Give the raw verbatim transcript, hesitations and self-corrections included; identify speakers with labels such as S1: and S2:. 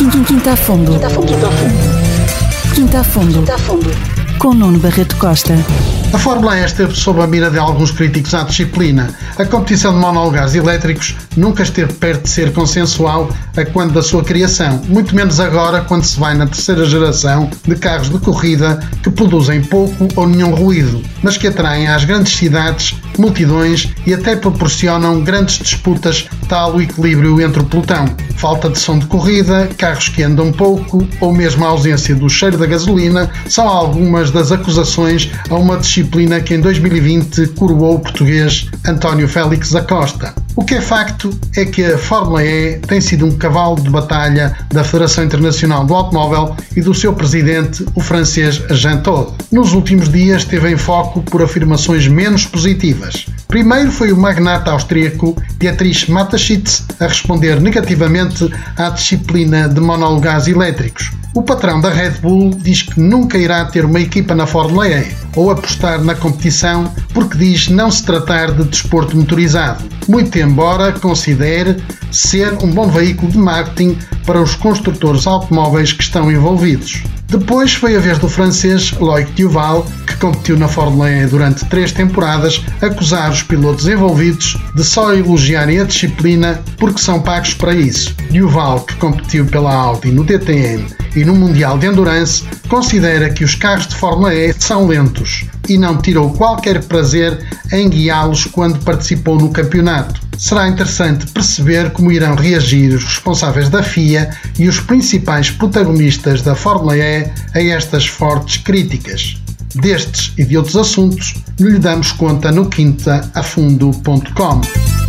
S1: Quinta a fundo. Quinta a fundo. Quinta a fundo. Quinta a fundo. Com Nuno Barreto Costa.
S2: A Fórmula E esteve sob a mira de alguns críticos à disciplina. A competição de monolugares elétricos nunca esteve perto de ser consensual a quando da sua criação, muito menos agora quando se vai na terceira geração de carros de corrida que produzem pouco ou nenhum ruído, mas que atraem às grandes cidades multidões e até proporcionam grandes disputas, tal o equilíbrio entre o pelotão. Falta de som de corrida, carros que andam pouco ou mesmo a ausência do cheiro da gasolina são algumas das acusações a uma disciplina que em dois mil e vinte coroou o português António Félix da Costa. O que é facto é que a Fórmula E tem sido um cavalo de batalha da Federação Internacional do Automóvel e do seu presidente, o francês Jean Todt. Nos últimos dias esteve em foco por afirmações menos positivas. Primeiro foi o magnata austríaco Dietrich Mateschitz a responder negativamente à disciplina de monolugares elétricos. O patrão da Red Bull diz que nunca irá ter uma equipa na Fórmula E ou apostar na competição porque diz não se tratar de desporto motorizado, muito embora considere ser um bom veículo de marketing para os construtores automóveis que estão envolvidos. Depois foi a vez do francês Loïc Duval, que competiu na Fórmula E durante três temporadas, acusar os pilotos envolvidos de só elogiarem a disciplina porque são pagos para isso. Duval, que competiu pela Audi no D T M e no Mundial de Endurance, considera que os carros de Fórmula E são lentos e não tirou qualquer prazer em guiá-los quando participou no campeonato. Será interessante perceber como irão reagir os responsáveis da F I A e os principais protagonistas da Fórmula E a estas fortes críticas. Destes e de outros assuntos lhe damos conta no quinta a fundo ponto com.